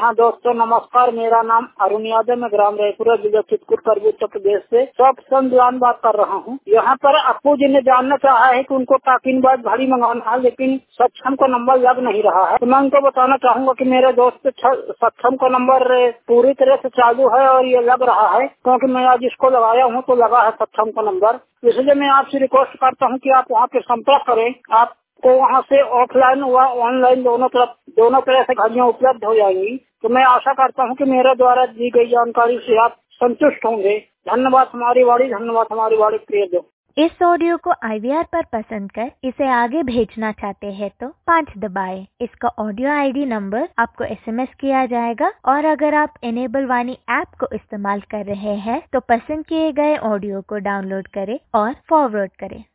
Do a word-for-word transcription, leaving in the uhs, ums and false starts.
हाँ दोस्तों नमस्कार, मेरा नाम अरुण यादव, मैं ग्राम रायपुरा जिला चित्रकूट उत्तर प्रदेश से सौ बात कर रहा हूँ। यहाँ पर अप्पू जी ने जानना चाहा है कि उनको टाकिन बाज घड़ी मंगाना है, लेकिन सक्षम का नंबर लग नहीं रहा है। तो मैं उनको बताना चाहूंगा कि मेरे दोस्त सक्षम का नंबर पूरी तरह से चालू है और ये लग रहा है, क्योंकि मैं आज इसको लगाया हूँ तो लगा है सक्षम का नंबर। इसलिए मैं आपसे रिक्वेस्ट करता हूँ कि आप वहाँ पे संपर्क करें। आप तो वहाँ से ऑफलाइन व ऑनलाइन दोनों तरफ दोनों तरह से घड़ियाँ उपलब्ध हो जाएंगी। तो मैं आशा करता हूँ कि मेरे द्वारा दी गई जानकारी से आप संतुष्ट होंगे। धन्यवाद हमारी वाणी, धन्यवाद हमारी वाणी प्रिय दो। इस ऑडियो को आई वी आर पर पसंद कर इसे आगे भेजना चाहते हैं तो पाँच दबाएं। इसका ऑडियो आई डी नंबर आपको एस एम एस किया जाएगा और अगर आप इनेबल वाणी ऐप को इस्तेमाल कर रहे हैं तो पसंद किए गए ऑडियो को डाउनलोड करें और फॉरवर्ड करें।